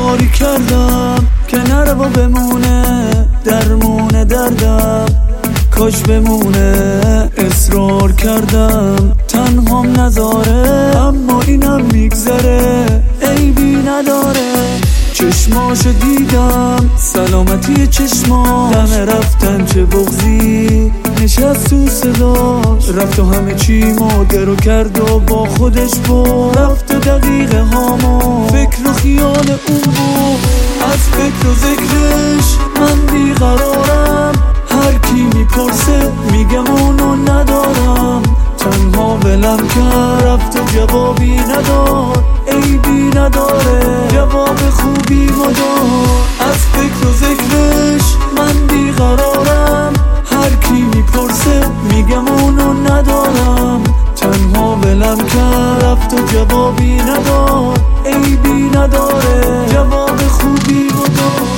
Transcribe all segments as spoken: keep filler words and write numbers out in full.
کاری کردم که نره و بمونه، درمونه دردم کاش بمونه. اصرار کردم تنهام نذاره، اما اینم میگذره عیبی نداره. چشماشو دیدم سلامتی چشما، دم رفتن چه بغضی نشست تو صداش. رفت و همه چی مادر رو کرد و با خودش بود، رفت و دقیقه هامو فکر و خیال اون بود. از فکر و ذکرش من بیقرارم، هر کی میپرسه میگم اونو ندارم. تنها ولم کرد رفت و جوابی ندار، عیبی نداره جواب خوبی مدار. از فکر و ذکرش من بیقرارم، هر کی میپرسه میگم اونو ندارم. تنها ولم کرد رفت و جوابی ندار، عیبی نداره جواب خوبی مدار.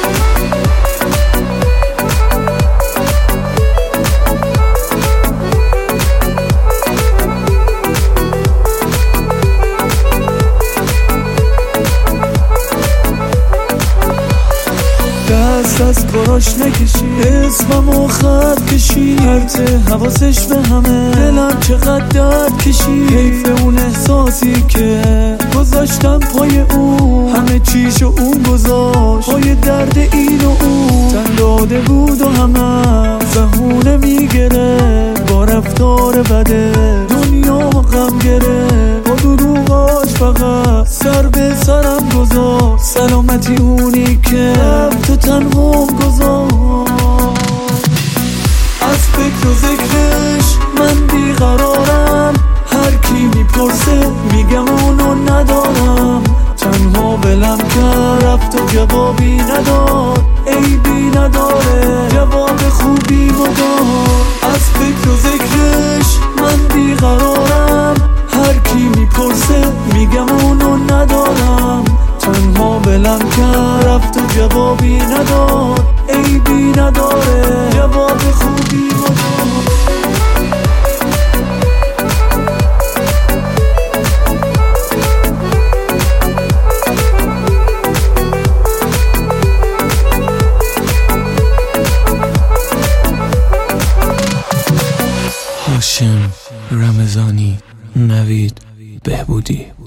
دست از کاراش نکشی، اسممو خط کشی، هرچه حواسش به همه، دلم چقدر درد کشی. حیف اون احساسی که گذاشتم پای اون، همه چیشو اون گذاشت پای درد این و اون. تن داده بود و همه بهونه میگره، با رفتار بده دنیا غم گره. با دروغاش فقط سر به سرم گذاشت، سلامتی اونی که تو تنها گذاشت. از فکر و ذکرش من بیقرارم، هر کی میپرسه میگم اونو ندارم. تنها ولم کرد رفت و جوابی ندار، عیبی نداره جواب خوبی مدار. از فکر و ذکرش من بیقرارم، هر کی میپرسه میگم اونو ندارم. تنها ولم کرد رفت و جوابی ندار، عیبی نداره جواب خوبی مدار. هاشم رمضانی، نوید بهبودی.